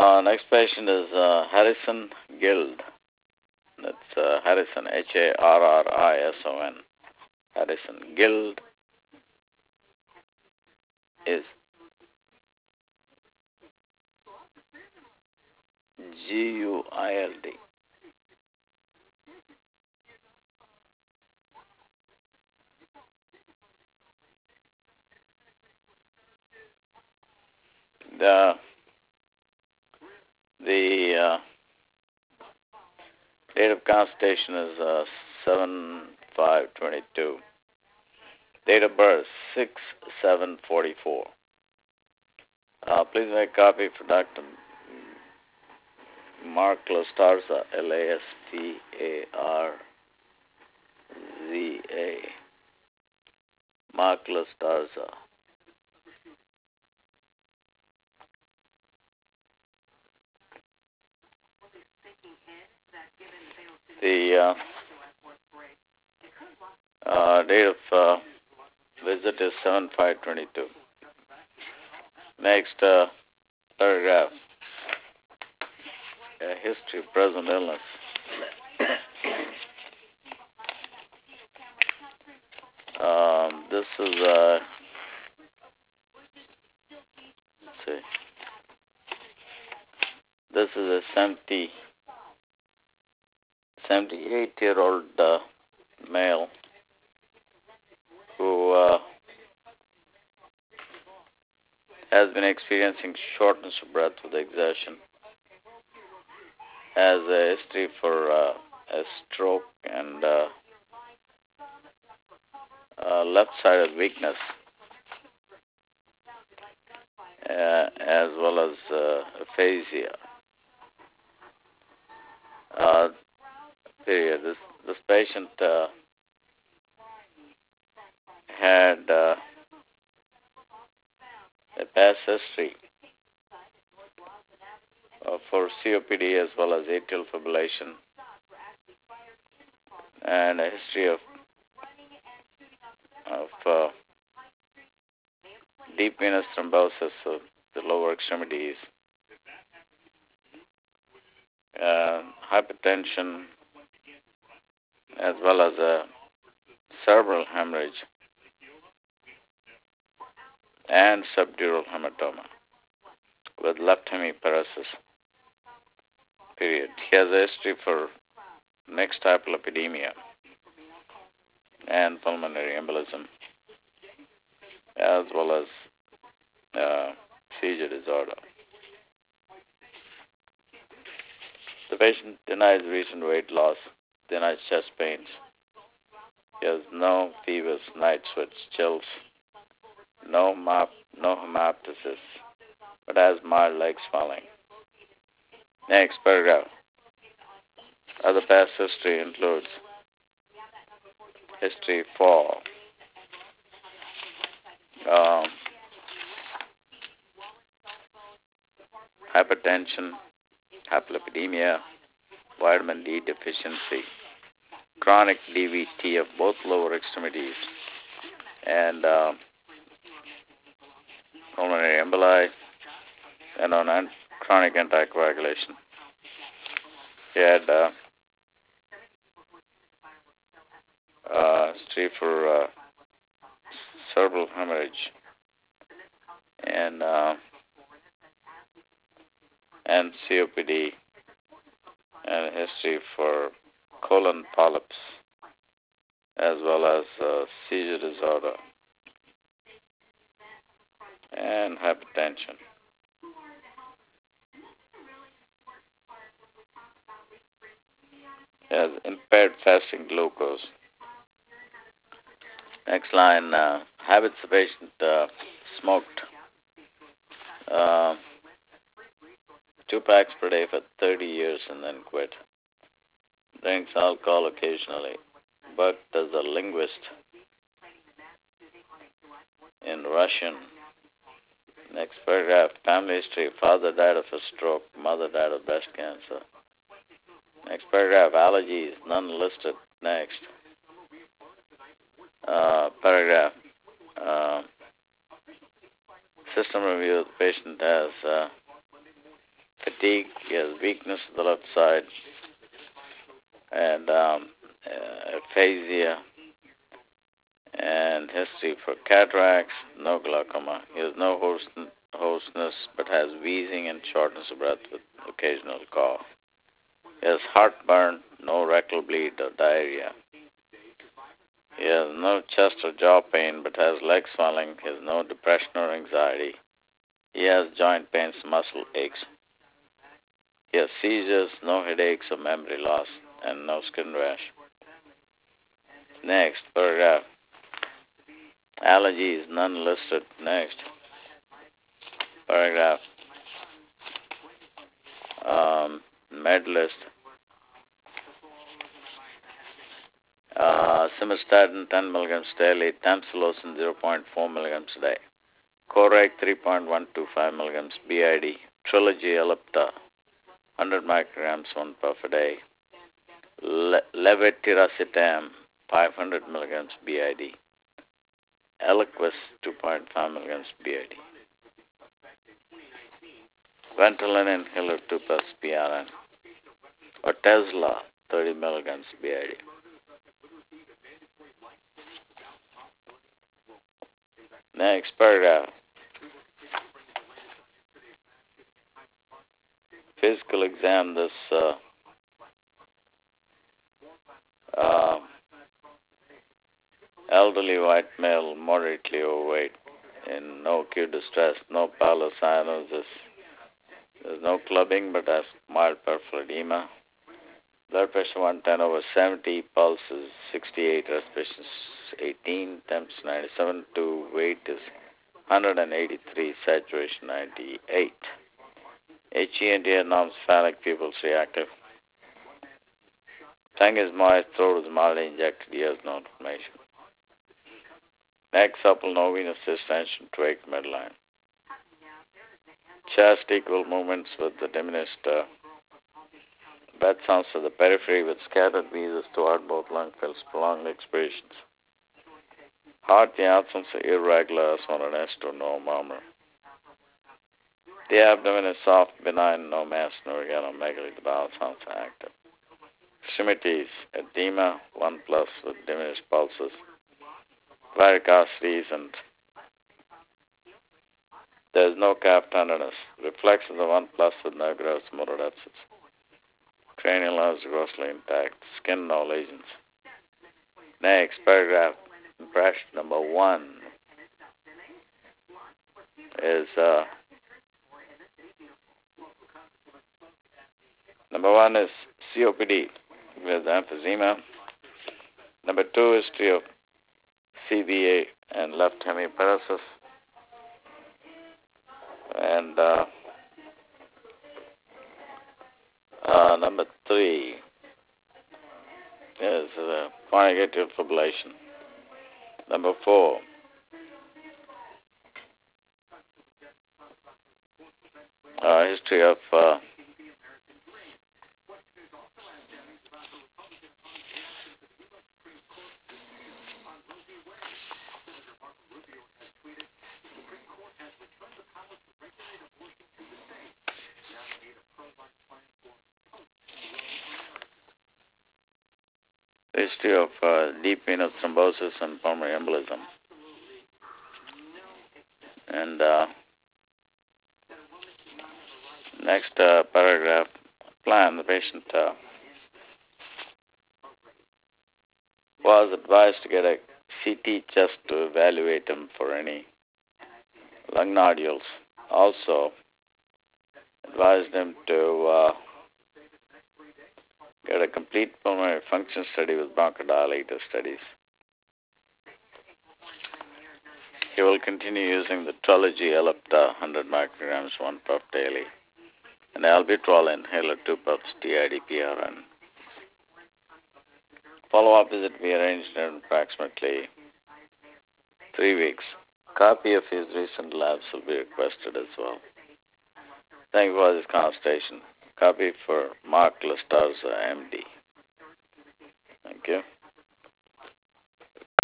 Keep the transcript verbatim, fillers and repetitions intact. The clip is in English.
Uh, next patient is uh, Harrison Guild. That's uh, Harrison, H A R R I S O N. Harrison Guild is G U I L D. The the uh, date of consultation is uh, seven five twenty-two. Date of birth six seven forty-four. Uh, please make a copy for Doctor Mark Lastarza, L A S T A R Z A. Mark Lastarza. The uh, uh, date of uh, visit is seven five twenty-two. Next uh, paragraph. A history of present illness. Um, this is uh, let's see. This is a seventy, seventy-eight-year-old uh, male who uh, has been experiencing shortness of breath with exertion, has a history for uh, a stroke and uh, uh, left-sided weakness, uh, as well as uh, aphasia. Uh, period. This this patient uh, had uh, a past history uh, for C O P D as well as atrial fibrillation, and a history of of uh, deep venous thrombosis of the lower extremities, uh, hypertension, as well as a cerebral hemorrhage and subdural hematoma with left hemiparesis. Period. He has a history for mixed hyperlipidemia and pulmonary embolism, as well as uh, seizure disorder. The patient denies recent weight loss, denies chest pains. He has no fevers, night sweats, chills, no mop, no hemoptysis, but has mild leg swelling. Next paragraph. Other past history includes history for um, hypertension, hyperlipidemia, vitamin D deficiency, chronic D V T of both lower extremities, and uh, pulmonary emboli, and on an- chronic anticoagulation. He had uh, uh, history for uh, cerebral hemorrhage and uh, and C O P D, and a history for colon polyps, as well as uh, seizure disorder and hypertension. He has impaired fasting glucose. Next line, uh, habits the patient uh, smoked uh, two packs per day for thirty years and then quit. Drinks alcohol occasionally, worked as a linguist in Russian. Next paragraph, family history. Father died of a stroke, mother died of breast cancer. Next paragraph, allergies, none listed. Next uh, paragraph, uh, system review. The patient has uh, fatigue, he has weakness of the left side, and um, uh, aphasia, and history for cataracts, no glaucoma. He has no hoarsen- hoarseness, but has wheezing and shortness of breath with occasional cough. He has heartburn, no rectal bleed or diarrhea. He has no chest or jaw pain, but has leg swelling. He has no depression or anxiety. He has joint pains, muscle aches. He has seizures, no headaches or memory loss, and no skin rash. Next, paragraph. Allergies, none listed. Next. Paragraph. Um, med list. Uh, simvastatin ten milligrams daily, tamsulosin zero point four milligrams a day. Coreg three point one two five milligrams B I D. Trilogy Ellipta one hundred micrograms one puff a day. Le- levetiracetam five hundred milligrams B I D. Eliquis two point five milligrams B I D. Ventolin inhaler two puffs P R N. Or Tesla thirty milligrams B I D. Next paragraph. Physical exam. This uh, uh, elderly white male, moderately overweight, in no acute distress, no pallor cyanosis. There's no clubbing, but has mild peripheral edema. Blood pressure one ten over seventy, pulse is sixty-eight, respiration eighteen, temps ninety-seven, to weight is one hundred eighty-three, saturation ninety-eight. H E and D abnormal phallic pupils reactive. Tongue is moist, throat is mildly injected, ears no inflammation. Neck supple, no venous distension, trach, midline. Chest equal movements with the diminished uh, breath sounds to the periphery with scattered wheezes throughout both lung fills, prolonged expirations. Heart, the absence of irregular sonorous to no murmur. The abdomen is soft, benign, no mass, no organomegaly. The bowel sounds active. Extremities, edema, one plus with diminished pulses. Varicosities, and there is no calf tenderness. Reflex of the one plus with no gross motor deficits. Cranial nerves grossly intact. Skin, no lesions. Next, paragraph. Impression number one is uh, number one is C O P D with emphysema. Number two, history of C V A and left hemiparesis. And uh, uh, number three is uh, chronic atrial fibrillation. Number four, uh, history of uh, history of uh, deep venous thrombosis and pulmonary embolism. And uh, next uh, paragraph, plan. The patient uh, was advised to get a C T chest to evaluate him for any lung nodules. Also advised him to uh, get a complete pulmonary function study with bronchodilator studies. He will continue using the Trilogy Ellipta one hundred micrograms one puff daily and albuterol inhaler two puffs T I D P R N. Follow-up visit we arranged in approximately three weeks. Copy of his recent labs will be requested as well. Thank you for this consultation. Copy for Mark Lastarza, M D. Thank you.